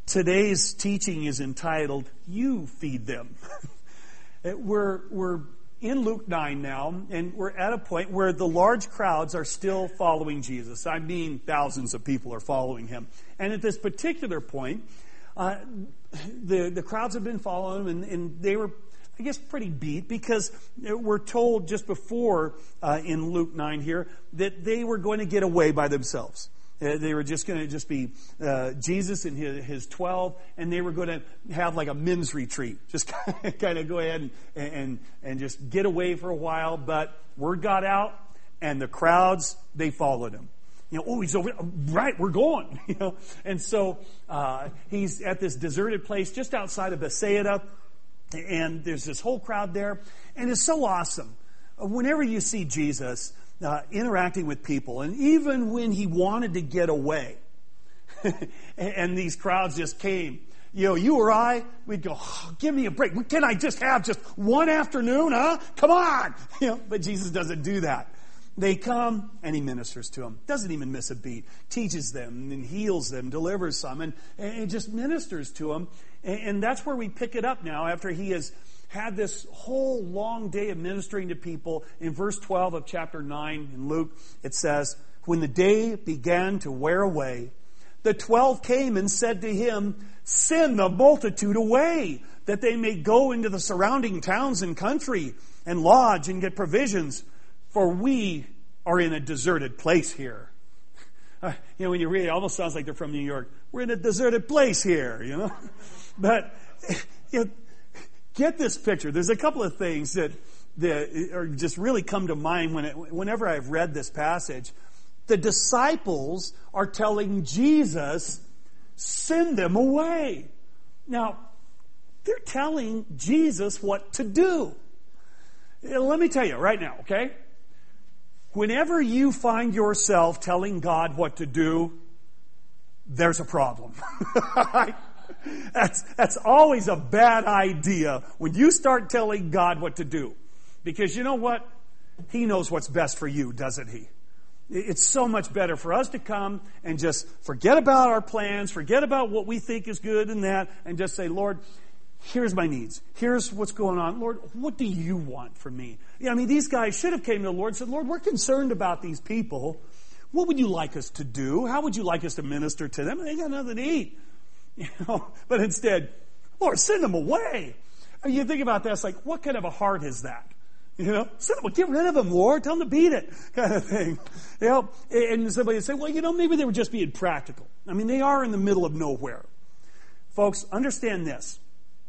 Today's teaching is entitled, You Feed Them. We're in Luke 9 now, and we're at a point where the large crowds are still following Jesus. I mean, thousands of people are following him. And at this particular point, the crowds have been following him, and they were, I guess, pretty beat, because we're told just before in Luke 9 here that they were going to get away by themselves. They were just going to be Jesus and his 12, and they were going to have like a men's retreat. Just kind of go ahead and just get away for a while. But word got out, and the crowds, they followed him. He's over, right, we're going. And so he's at this deserted place just outside of Bethsaida, and there's this whole crowd there, and it's so awesome. Whenever you see Jesus interacting with people, and even when he wanted to get away, and these crowds just came, you or I, we'd go, give me a break. Can I just have just one afternoon, huh? Come on! But Jesus doesn't do that. They come, and he ministers to them. Doesn't even miss a beat. Teaches them, and heals them, delivers some, and just ministers to them. And that's where we pick it up now, after he has had this whole long day of ministering to people. In verse 12 of chapter 9 in Luke, it says, When the day began to wear away, the 12 came and said to him, Send the multitude away, that they may go into the surrounding towns and country, and lodge and get provisions, for we are in a deserted place here. When you read it, it almost sounds like they're from New York. We're in a deserted place here, But, get this picture. There's a couple of things that are just really come to mind whenever I've read this passage. The disciples are telling Jesus, send them away. Now, they're telling Jesus what to do. Let me tell you right now, okay? Whenever you find yourself telling God what to do, there's a problem. That's always a bad idea when you start telling God what to do. Because you know what? He knows what's best for you, doesn't he? It's so much better for us to come and just forget about our plans, forget about what we think is good and that, and just say, Lord, here's my needs. Here's what's going on. Lord, what do you want from me? These guys should have came to the Lord and said, Lord, we're concerned about these people. What would you like us to do? How would you like us to minister to them? They got nothing to eat. But instead, Lord, send them away. You think about that, it's like, what kind of a heart is that? Send them, get rid of them, Lord. Tell them to beat it, kind of thing. And somebody would say, well, maybe they were just being practical. They are in the middle of nowhere. Folks, understand this.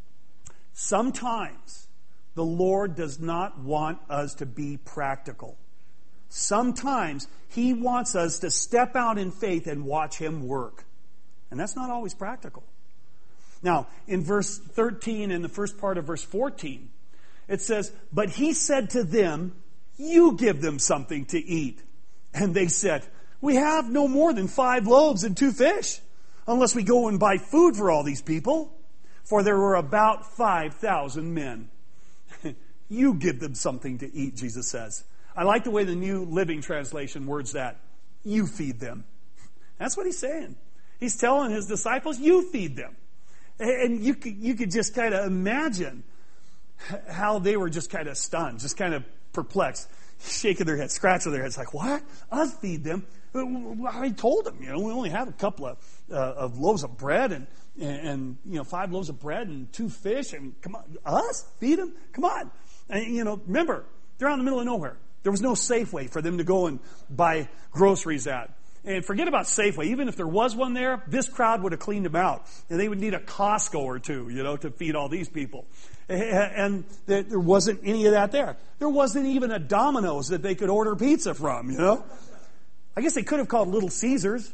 Sometimes the Lord does not want us to be practical. Sometimes he wants us to step out in faith and watch him work. And that's not always practical. Now, in verse 13 and the first part of verse 14, it says, But he said to them, You give them something to eat. And they said, We have no more than 5 loaves and 2 fish, unless we go and buy food for all these people. For there were about 5,000 men. You give them something to eat, Jesus says. I like the way the New Living Translation words that. You feed them. That's what he's saying. He's telling his disciples, you feed them. And you could just kind of imagine how they were just kind of stunned, just kind of perplexed, shaking their heads, scratching their heads, like, what? Us feed them? I told them, we only have a couple of loaves of bread and 5 loaves of bread and 2 fish, and come on, us? Feed them? Come on. And, remember, they're out in the middle of nowhere. There was no Safeway for them to go and buy groceries at. And forget about Safeway. Even if there was one there, this crowd would have cleaned them out. And they would need a Costco or two, to feed all these people. And there wasn't any of that there. There wasn't even a Domino's that they could order pizza from, I guess they could have called Little Caesars.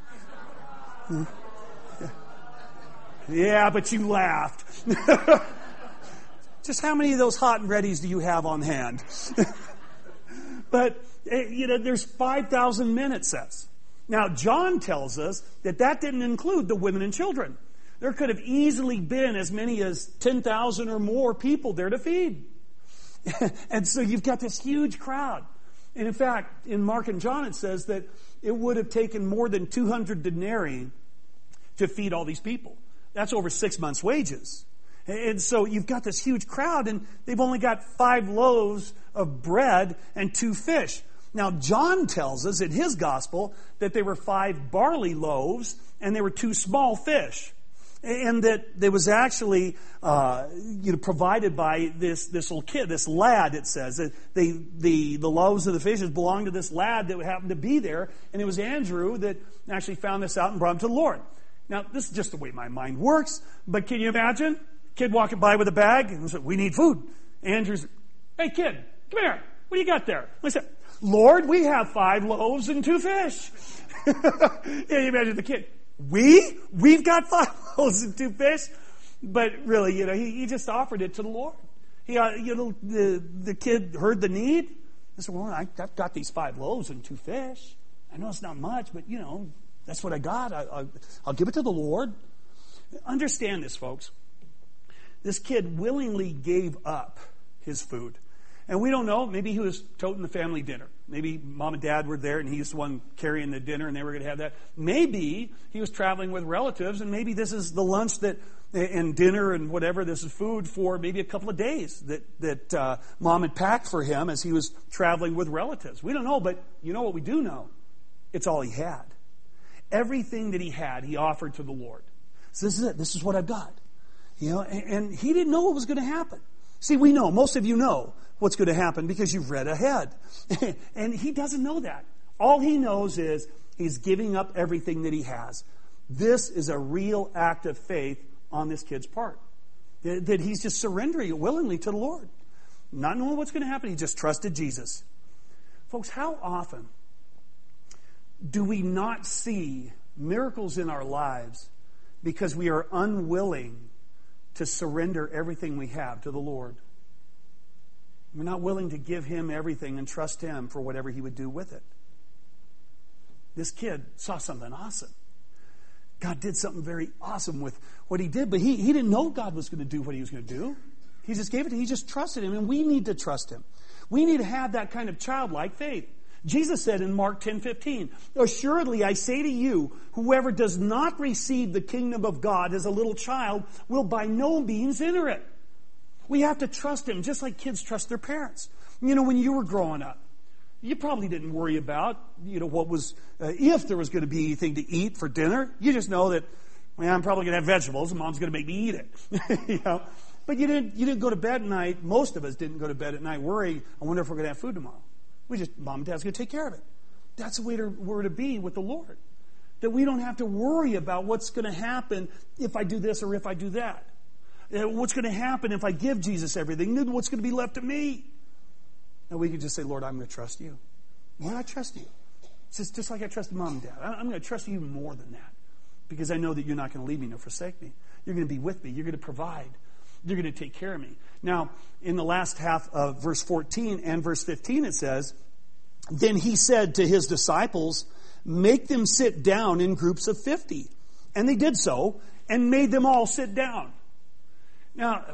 Yeah, but you laughed. Just how many of those hot and readies do you have on hand? But, there's 5,000 men, it says. Now, John tells us that didn't include the women and children. There could have easily been as many as 10,000 or more people there to feed. And so you've got this huge crowd. And in fact, in Mark and John, it says that it would have taken more than 200 denarii to feed all these people. That's over 6 months' wages. And so you've got this huge crowd, and they've only got 5 loaves of bread and 2 fish. Now, John tells us in his gospel that there were 5 barley loaves and there were 2 small fish. And that there was actually, provided by this little kid, this lad, it says. The loaves of the fishes belonged to this lad that happened to be there. And it was Andrew that actually found this out and brought him to the Lord. Now, this is just the way my mind works. But can you imagine? Kid walking by with a bag and said, "We need food." Andrew's, "Hey kid, come here. What do you got there?" I said, "Lord, we have 5 loaves and 2 fish." Yeah, you imagine the kid. We've got 5 loaves and 2 fish, but really, he just offered it to the Lord. The kid heard the need. I said, "Well, I've got these 5 loaves and 2 fish. I know it's not much, but that's what I got. I'll give it to the Lord." Understand this, folks. This kid willingly gave up his food. And we don't know. Maybe he was toting the family dinner. Maybe mom and dad were there and he's the one carrying the dinner and they were going to have that. Maybe he was traveling with relatives and maybe this is the lunch and dinner and whatever. This is food for maybe a couple of days that mom had packed for him as he was traveling with relatives. We don't know, but you know what we do know? It's all he had. Everything that he had, he offered to the Lord. So this is it. This is what I've got. And he didn't know what was going to happen. See, we know, most of you know what's going to happen because you've read ahead. And he doesn't know that. All he knows is he's giving up everything that he has. This is a real act of faith on this kid's part. That he's just surrendering it willingly to the Lord. Not knowing what's going to happen, he just trusted Jesus. Folks, how often do we not see miracles in our lives because we are unwilling to surrender everything we have to the Lord? We're not willing to give Him everything and trust Him for whatever He would do with it. This kid saw something awesome. God did something very awesome with what He did, but he didn't know God was going to do what He was going to do. He just gave it to Him. He just trusted Him, and we need to trust Him. We need to have that kind of childlike faith. Jesus said in Mark 10:15, "Assuredly I say to you, whoever does not receive the kingdom of God as a little child will by no means enter it." We have to trust Him, just like kids trust their parents. When you were growing up, you probably didn't worry about, what was, if there was going to be anything to eat for dinner. You just know that, I'm probably going to have vegetables and Mom's going to make me eat it. But you didn't go to bed at night. Most of us didn't go to bed at night worrying, I wonder if we're going to have food tomorrow. Mom and Dad's going to take care of it. That's the way we're to be with the Lord. That we don't have to worry about what's going to happen if I do this or if I do that. What's going to happen if I give Jesus everything? What's going to be left to me? And we can just say, Lord, I'm going to trust you. Lord, I trust you. It's just like I trusted Mom and Dad. I'm going to trust you even more than that. Because I know that you're not going to leave me nor forsake me. You're going to be with me. You're going to provide. You're going to take care of me. Now, in the last half of verse 14 and verse 15, it says, "Then he said to his disciples, make them sit down in groups of 50. And they did so, and made them all sit down." Now,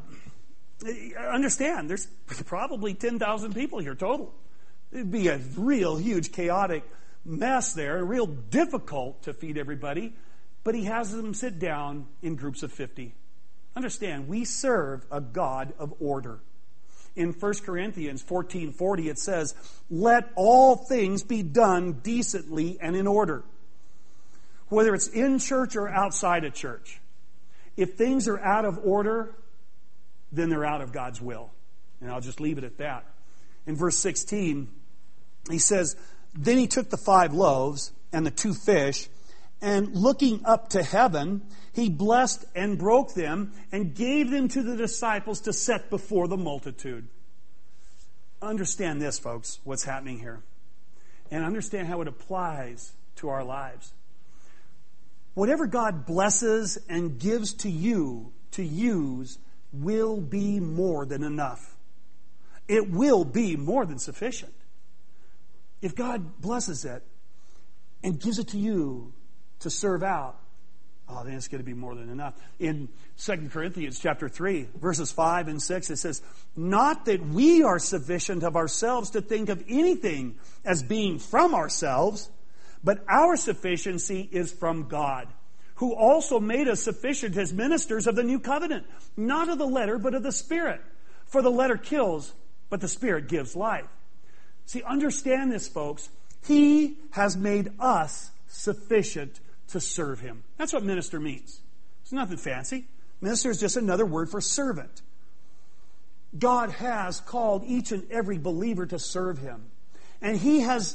understand, there's probably 10,000 people here total. It'd be a real huge chaotic mess there, real difficult to feed everybody. But he has them sit down in groups of 50. Understand, we serve a God of order. In 1 Corinthians 14:40, it says, "Let all things be done decently and in order." Whether it's in church or outside of church. If things are out of order, then they're out of God's will. And I'll just leave it at that. In verse 16, he says, "Then he took the 5 loaves and the 2 fish, and looking up to heaven, he blessed and broke them and gave them to the disciples to set before the multitude." Understand this, folks, what's happening here. And understand how it applies to our lives. Whatever God blesses and gives to you to use will be more than enough. It will be more than sufficient. If God blesses it and gives it to you to serve out, then it's going to be more than enough. In 2 Corinthians chapter 3, verses 5 and 6, it says, "Not that we are sufficient of ourselves to think of anything as being from ourselves, but our sufficiency is from God, who also made us sufficient as ministers of the new covenant, not of the letter, but of the Spirit. For the letter kills, but the Spirit gives life. See, understand this, folks. He has made us sufficient to serve Him. That's what minister means. It's nothing fancy. Minister is just another word for servant. God has called each and every believer to serve Him. And He has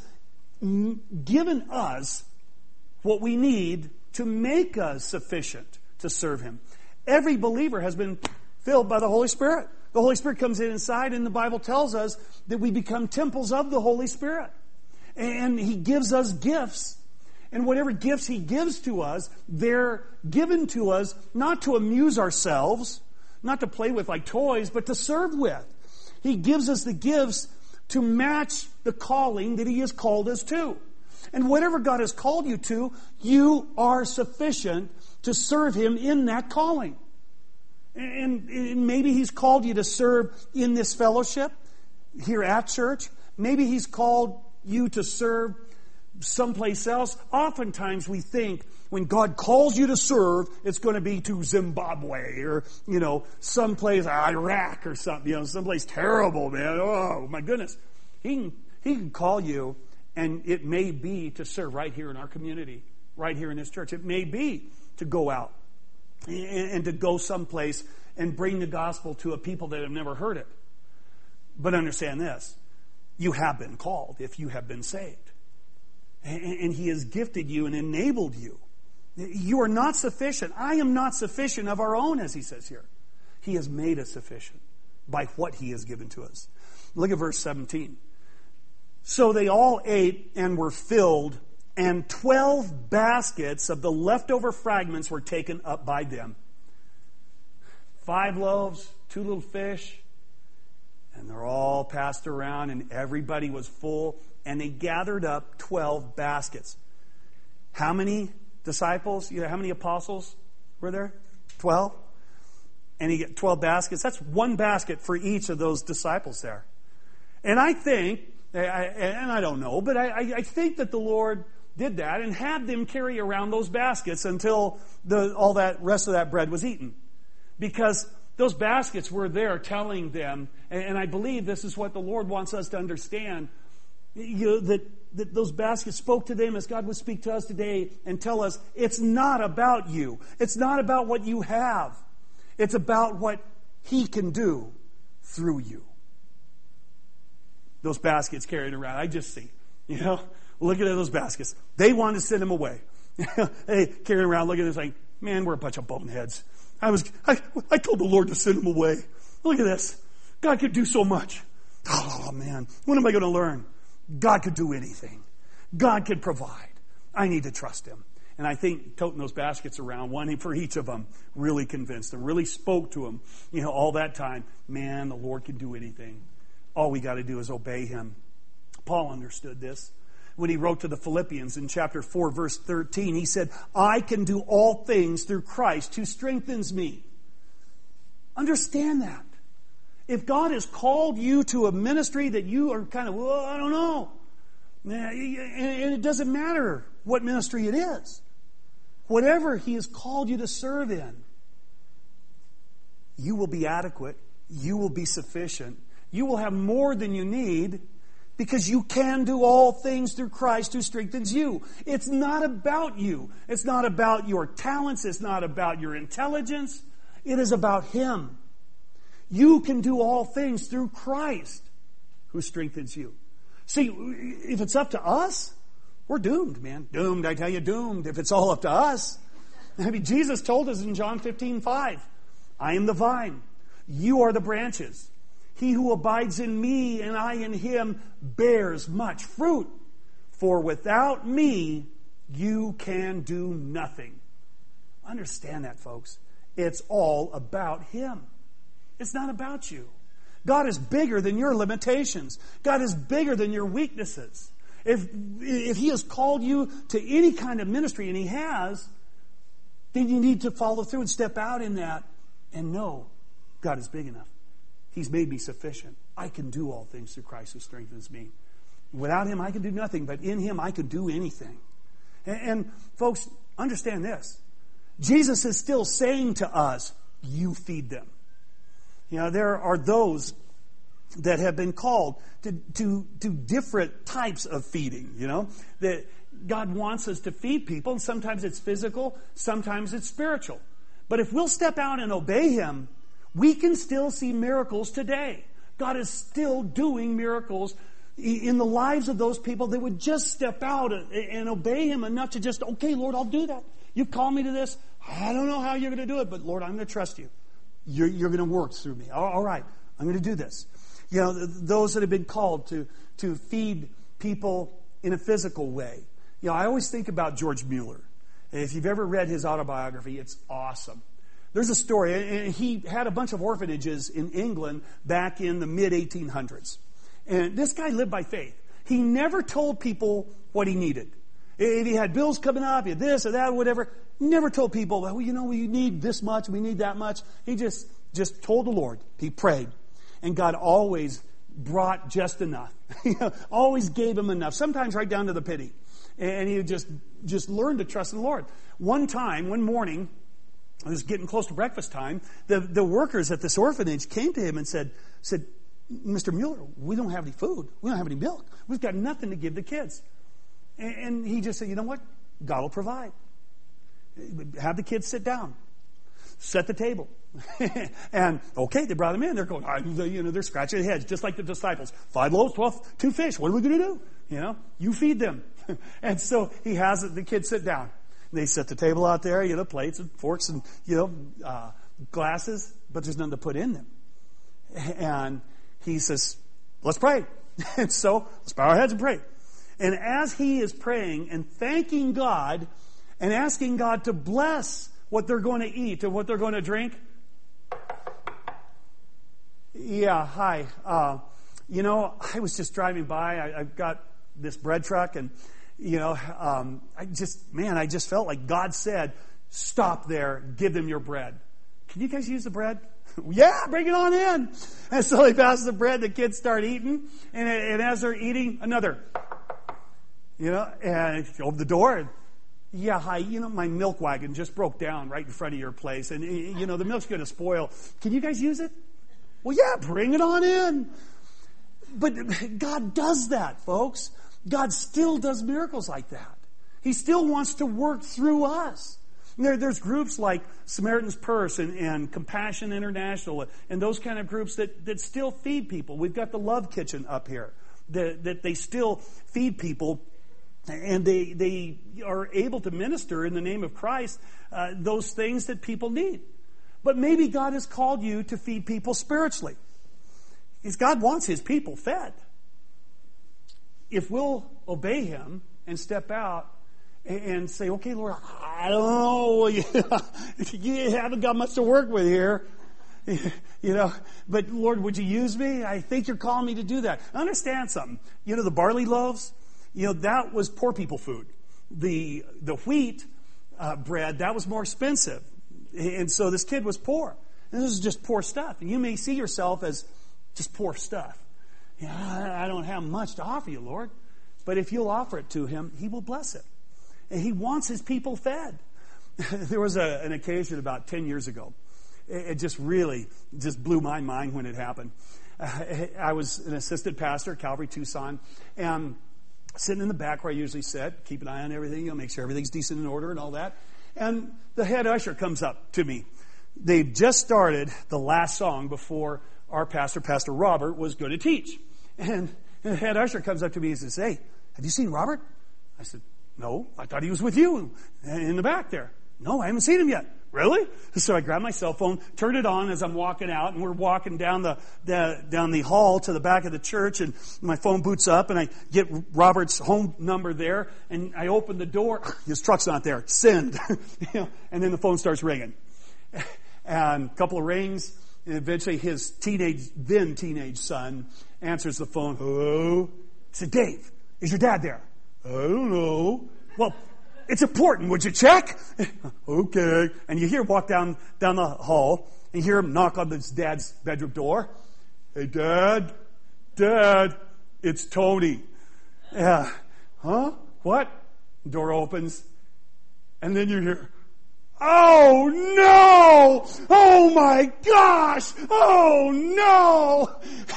given us what we need to make us sufficient to serve Him. Every believer has been filled by the Holy Spirit. The Holy Spirit comes inside, and the Bible tells us that we become temples of the Holy Spirit. And He gives us gifts. And whatever gifts He gives to us, they're given to us not to amuse ourselves, not to play with like toys, but to serve with. He gives us the gifts to match the calling that He has called us to. And whatever God has called you to, you are sufficient to serve Him in that calling. And maybe He's called you to serve in this fellowship here at church. Maybe He's called you to serve someplace else. Oftentimes we think when God calls you to serve, it's going to be to Zimbabwe or, someplace, Iraq or something, someplace terrible, man. Oh, my goodness. He can call you, and it may be to serve right here in our community, right here in this church. It may be to go out and to go someplace and bring the gospel to a people that have never heard it. But understand this. You have been called if you have been saved. And He has gifted you and enabled you. You are not sufficient. I am not sufficient of our own, as He says here. He has made us sufficient by what He has given to us. Look at verse 17. So they all ate and were filled, and 12 baskets of the leftover fragments were taken up by them. 5 loaves, 2 little fish, and they're all passed around, and everybody was full, and they gathered up 12 baskets. How many disciples, how many apostles were there? 12? And you get 12 baskets. That's 1 basket for each of those disciples there. And I think, and I don't know, but I think that the Lord did that and had them carry around those baskets until all that rest of that bread was eaten. Because those baskets were there telling them, and I believe this is what the Lord wants us to understand, that those baskets spoke to them as God would speak to us today and tell us, it's not about you. It's not about what you have. It's about what He can do through you. Those baskets carried around, I just see, looking at those baskets. They wanted to send Him away. They carrying around looking at this like, man, we're a bunch of boneheads. I told the Lord to send Him away. Look at this. God could do so much. Oh, man. When am I going to learn? God could do anything. God could provide. I need to trust Him. And I think toting those baskets around, one for each of them, really convinced them, really spoke to them, all that time. Man, the Lord can do anything. All we got to do is obey Him. Paul understood this. When he wrote to the Philippians in chapter 4, verse 13, he said, I can do all things through Christ who strengthens me. Understand that. If God has called you to a ministry that you are kind of, I don't know. And it doesn't matter what ministry it is. Whatever He has called you to serve in, you will be adequate. You will be sufficient. You will have more than you need because you can do all things through Christ who strengthens you. It's not about you. It's not about your talents. It's not about your intelligence. It is about Him. You can do all things through Christ who strengthens you. See, if it's up to us, we're doomed, man. Doomed, I tell you, doomed if it's all up to us. I mean, Jesus told us in John 15:5, I am the vine. You are the branches. He who abides in me and I in him bears much fruit. For without me, you can do nothing. Understand that, folks. It's all about Him. It's not about you. God is bigger than your limitations. God is bigger than your weaknesses. If He has called you to any kind of ministry, and He has, then you need to follow through and step out in that and know God is big enough. He's made me sufficient. I can do all things through Christ who strengthens me. Without Him, I can do nothing, but in Him, I can do anything. And folks, understand this. Jesus is still saying to us, you feed them. There are those that have been called to different types of feeding, that God wants us to feed people, and sometimes it's physical, sometimes it's spiritual. But if we'll step out and obey Him, we can still see miracles today. God is still doing miracles in the lives of those people that would just step out and obey Him enough to just, okay, Lord, I'll do that. You've called me to this. I don't know how you're going to do it, but Lord, I'm going to trust you. You're going to work through me. All right, I'm going to do this. Those that have been called to feed people in a physical way. I always think about George Mueller. If you've ever read his autobiography, it's awesome. There's a story, and he had a bunch of orphanages in England back in the mid-1800s. And this guy lived by faith. He never told people what he needed. If he had bills coming up, he had this or that or whatever, never told people, well, we need this much, we need that much. He just told the Lord. He prayed. And God always brought just enough. Always gave him enough, sometimes right down to the penny. And he just learned to trust in the Lord. One morning, it was getting close to breakfast time, the workers at this orphanage came to him and said, Mr. Mueller, we don't have any food. We don't have any milk. We've got nothing to give the kids. And he just said, you know what? God will provide. Have the kids sit down. Set the table. And, okay, they brought them in. They're going, they're scratching their heads, just like the disciples. 5 loaves, 2 fish. What are we going to do? You feed them. And so he has the kids sit down. And they set the table out there, plates and forks and, glasses, but there's nothing to put in them. And he says, let's pray. And so let's bow our heads and pray. And as he is praying and thanking God and asking God to bless what they're going to eat and what they're going to drink. Yeah, hi. I was just driving by. I've got this bread truck, and, I just felt like God said, stop there, give them your bread. Can you guys use the bread? Yeah, bring it on in. And so he passes the bread, the kids start eating, and as they're eating, another. And open the door, and, yeah, hi, my milk wagon just broke down right in front of your place, and, the milk's going to spoil. Can you guys use it? Well, yeah, bring it on in. But God does that, folks. God still does miracles like that. He still wants to work through us. There's groups like Samaritan's Purse and Compassion International and those kind of groups that still feed people. We've got the Love Kitchen up here that they still feed people, and they are able to minister in the name of Christ those things that people need. But maybe God has called you to feed people spiritually. Because God wants His people fed. If we'll obey Him and step out and say, okay, Lord, I don't know, you haven't got much to work with here, but Lord, would you use me? I think you're calling me to do that. Understand something. The barley loaves, that was poor people food. The wheat bread, that was more expensive. And so this kid was poor. And this is just poor stuff. And you may see yourself as just poor stuff. I don't have much to offer you, Lord. But if you'll offer it to Him, He will bless it. And He wants His people fed. There was an occasion about 10 years ago. It just really blew my mind when it happened. I was an assistant pastor at Calvary Tucson, and sitting in the back where I usually sit, keep an eye on everything, make sure everything's decent in order and all that. And the head usher comes up to me. They've just started the last song before our pastor, Pastor Robert, was going to teach. And the head usher comes up to me and says, hey, have you seen Robert? I said, no, I thought he was with you in the back there. No, I haven't seen him yet. Really? So I grabbed my cell phone, turned it on as I'm walking out, and we're walking down the hall to the back of the church, and my phone boots up, and I get Robert's home number there, and I open the door. His truck's not there. Send. And then the phone starts ringing. And a couple of rings, and eventually his then teenage son answers the phone. Hello? I said, Dave, is your dad there? I don't know. Well, it's important. Would you check? Okay. And you hear him walk down the hall, and you hear him knock on his dad's bedroom door. Hey, Dad, it's Tony. Yeah. Huh? What? Door opens, and then you hear, oh no! Oh my gosh! Oh no!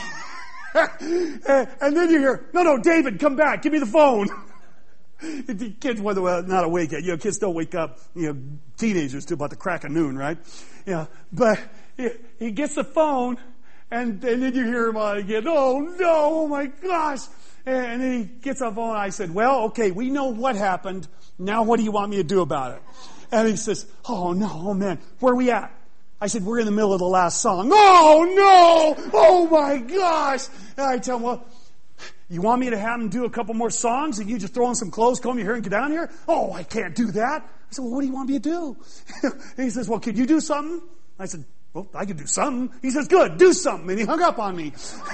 And then you hear, no, David, come back, give me the phone. The kids were not awake yet. Kids don't wake up, teenagers do about the crack of noon, right? But he gets the phone, and then you hear him again, oh no, oh my gosh. And then he gets the phone, and I said, well, okay, we know what happened. Now what do you want me to do about it? And he says, oh no, oh man, where are we at? I said, we're in the middle of the last song. Oh no, oh my gosh. And I tell him, well, you want me to have him do a couple more songs and you just throw on some clothes, comb your hair and get down here? Oh, I can't do that. I said, well, what do you want me to do? And he says, well, could you do something? I said, well, I could do something. He says, good, do something. And he hung up on me.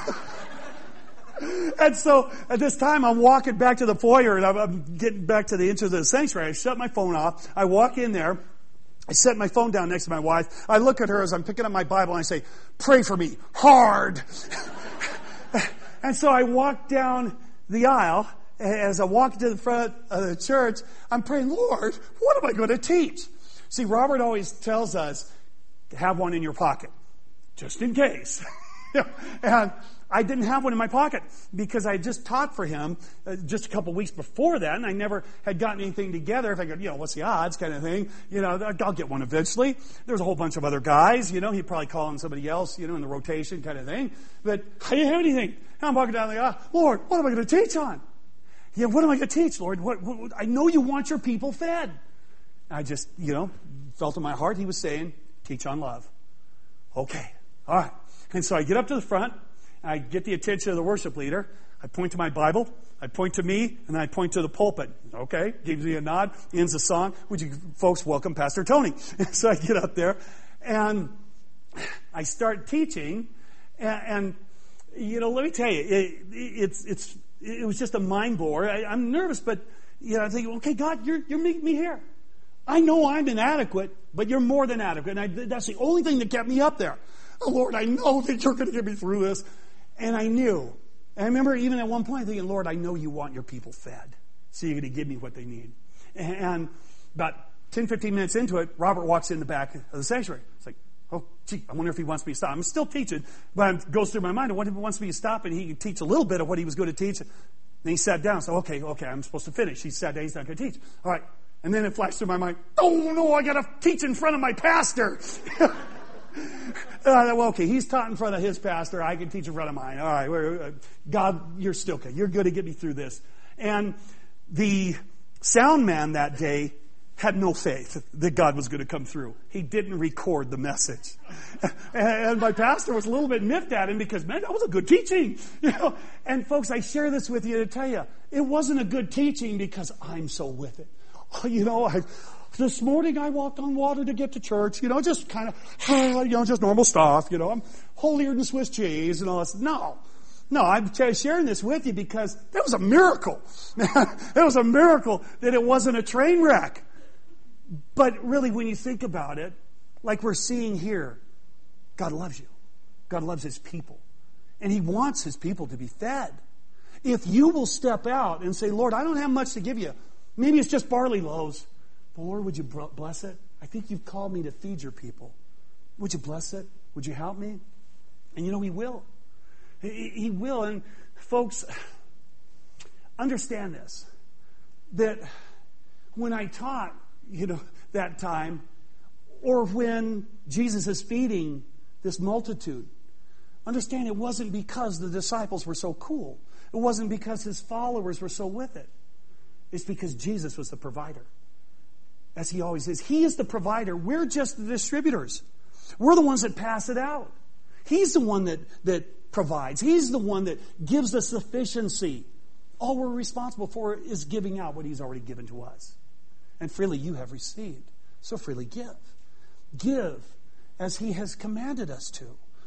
And so at this time I'm walking back to the foyer and I'm getting back to the entrance of the sanctuary. I shut my phone off. I walk in there. I set my phone down next to my wife. I look at her as I'm picking up my Bible and I say, pray for me hard. And so I walk down the aisle. As I walk to the front of the church, I'm praying, Lord, what am I going to teach? See, Robert always tells us to have one in your pocket, just in case. And I didn't have one in my pocket because I just taught for him just a couple weeks before that, and I never had gotten anything together. If I could, what's the odds kind of thing. I'll get one eventually. There's a whole bunch of other guys, he'd probably call on somebody else, in the rotation kind of thing. But I didn't have anything. And I'm walking down the aisle, Lord, what am I going to teach on? What am I going to teach, Lord? What, I know you want your people fed. I just, felt in my heart he was saying, teach on love. Okay. All right. And so I get up to the front. I get the attention of the worship leader. I point to my Bible. I point to me, and then I point to the pulpit. Okay, gives me a nod, ends the song. Would you folks welcome Pastor Tony? So I get up there, and I start teaching, and let me tell you, it was just a mind blower. I'm nervous, but I think, okay, God, you're meeting me here. I know I'm inadequate, but you're more than adequate, and that's the only thing that kept me up there. Oh, Lord, I know that you're going to get me through this. And I knew. And I remember even at one point thinking, Lord, I know you want your people fed. So you're going to give me what they need. And about 10, 15 minutes into it, Robert walks in the back of the sanctuary. It's like, oh, gee, I wonder if he wants me to stop. I'm still teaching, but it goes through my mind. I wonder if he wants me to stop and he can teach a little bit of what he was going to teach. Then he sat down. So, okay, I'm supposed to finish. He sat down. He's not going to teach. All right. And then it flashed through my mind, oh, no, I got to teach in front of my pastor. Well, okay, he's taught in front of his pastor. I can teach in front of mine. All right, God, you're still good. You're going to get me through this. And the sound man that day had no faith that God was going to come through. He didn't record the message. And my pastor was a little bit miffed at him because, man, that was a good teaching. And folks, I share this with you to tell you, it wasn't a good teaching because I'm so with it. This morning I walked on water to get to church, just kind of, just normal stuff, I'm holier than Swiss cheese and all that. No, I'm sharing this with you because that was a miracle. It was a miracle that it wasn't a train wreck. But really, when you think about it, like we're seeing here, God loves you. God loves His people. And He wants His people to be fed. If you will step out and say, Lord, I don't have much to give you. Maybe it's just barley loaves. But Lord, would you bless it? I think you've called me to feed your people. Would you bless it? Would you help me? And He will. He will. And folks, understand this. That when I taught, that time, or when Jesus is feeding this multitude, understand it wasn't because the disciples were so cool. It wasn't because His followers were so with it. It's because Jesus was the provider. As He always is. He is the provider. We're just the distributors. We're the ones that pass it out. He's the one that provides. He's the one that gives us sufficiency. All we're responsible for is giving out what He's already given to us. And freely you have received. So freely give. Give as He has commanded us to.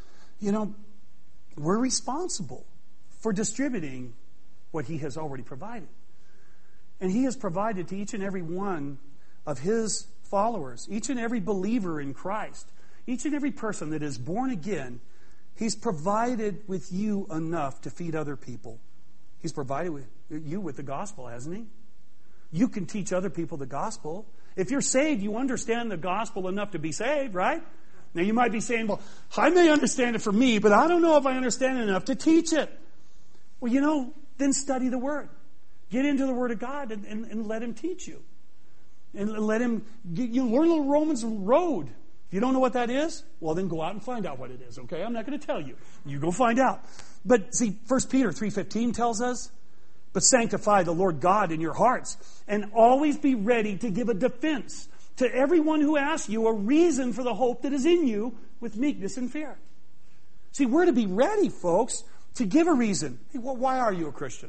We're responsible for distributing what He has already provided. And He has provided to each and every one of His followers, each and every believer in Christ, each and every person that is born again, He's provided with you enough to feed other people. He's provided with you with the gospel, hasn't He? You can teach other people the gospel. If you're saved, you understand the gospel enough to be saved, right? Now you might be saying, well, I may understand it for me, but I don't know if I understand it enough to teach it. Well, then study the Word. Get into the Word of God and let Him teach you. And let Him, learn the Romans road. If you don't know what that is, well, then go out and find out what it is, okay? I'm not going to tell you. You go find out. But see, 1 Peter 3:15 tells us, but sanctify the Lord God in your hearts, and always be ready to give a defense to everyone who asks you a reason for the hope that is in you with meekness and fear. See, we're to be ready, folks, to give a reason. Hey, why are you a Christian?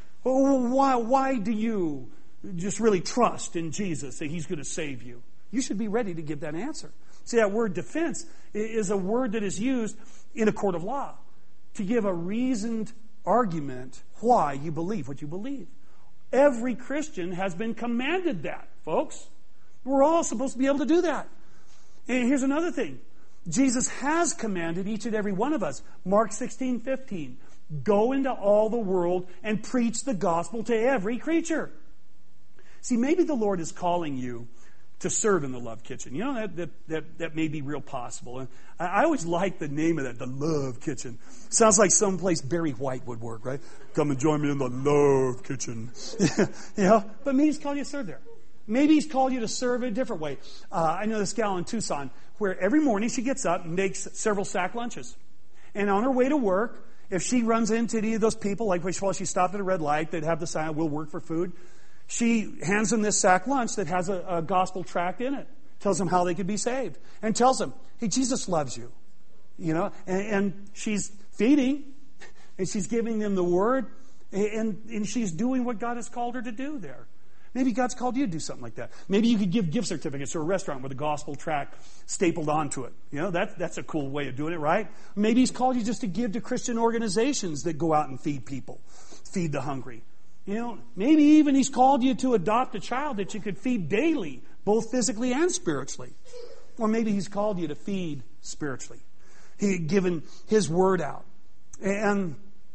Why do you just really trust in Jesus that He's going to save you? You should be ready to give that answer. See, that word defense is a word that is used in a court of law to give a reasoned argument why you believe what you believe. Every Christian has been commanded that, folks. We're all supposed to be able to do that. And here's another thing. Jesus has commanded each and every one of us. Mark 16:15. Go into all the world and preach the gospel to every creature. See, maybe the Lord is calling you to serve in the Love Kitchen. You know, that may be real possible. And I always like the name of that, the Love Kitchen. Sounds like someplace Barry White would work, right? Come and join me in the Love Kitchen. But maybe He's called you to serve there. Maybe He's called you to serve in a different way. I know this gal in Tucson where every morning she gets up and makes several sack lunches. And on her way to work, if she runs into any of those people, like while she stopped at a red light that have the sign, we'll work for food, she hands them this sack lunch that has a gospel tract in it. Tells them how they could be saved. And tells them, hey, Jesus loves you. And she's feeding, and she's giving them the Word, and she's doing what God has called her to do there. Maybe God's called you to do something like that. Maybe you could give gift certificates to a restaurant with a gospel tract stapled onto it. That's a cool way of doing it, right? Maybe He's called you just to give to Christian organizations that go out and feed people, feed the hungry. Maybe even He's called you to adopt a child that you could feed daily, both physically and spiritually. Or maybe He's called you to feed spiritually. He's given His Word out. And,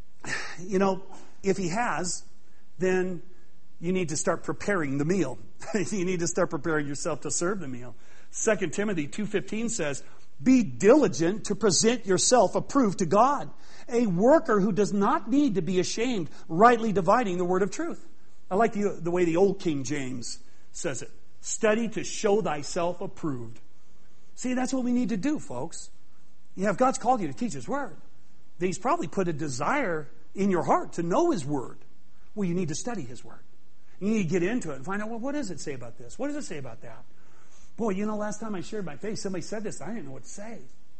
if He has, then you need to start preparing the meal. You need to start preparing yourself to serve the meal. 2 Timothy 2:15 says, be diligent to present yourself approved to God, a worker who does not need to be ashamed, rightly dividing the word of truth. I like the way the old King James says it. Study to show thyself approved. See, that's what we need to do, folks. If God's called you to teach His Word, then He's probably put a desire in your heart to know His Word. Well, you need to study His Word. You need to get into it and find out, well, what does it say about this? What does it say about that? Boy, last time I shared my faith, somebody said this. I didn't know what to say.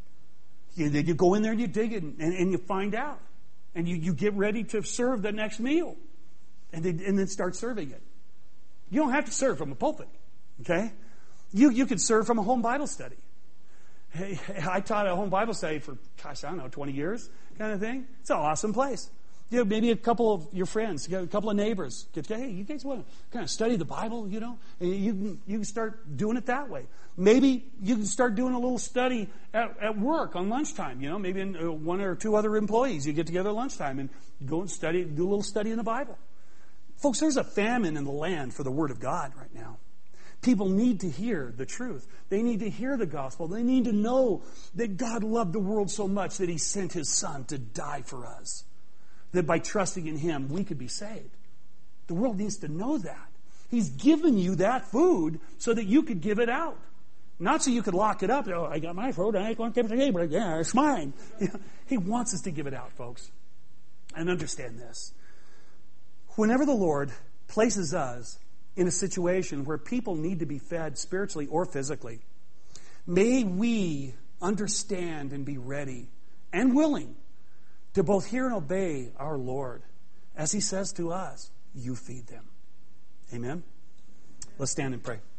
You go in there and you dig it and you find out. And you get ready to serve the next meal. And then start serving it. You don't have to serve from a pulpit. Okay? You could serve from a home Bible study. Hey, I taught a home Bible study for, 20 years kind of thing. It's an awesome place. Maybe a couple of your friends, a couple of neighbors get together. Hey, you guys want to kind of study the Bible, And you can start doing it that way. Maybe you can start doing a little study at work on lunchtime, Maybe one or two other employees, you get together at lunchtime and go and study, do a little study in the Bible. Folks, there's a famine in the land for the Word of God right now. People need to hear the truth. They need to hear the gospel. They need to know that God loved the world so much that He sent His Son to die for us. That by trusting in Him, we could be saved. The world needs to know that. He's given you that food so that you could give it out. Not so you could lock it up. Oh, I got my food. I ain't going to give it to you, but yeah, it's mine. He wants us to give it out, folks. And understand this. Whenever the Lord places us in a situation where people need to be fed spiritually or physically, may we understand and be ready and willing to both hear and obey our Lord. As He says to us, you feed them. Amen? Let's stand and pray.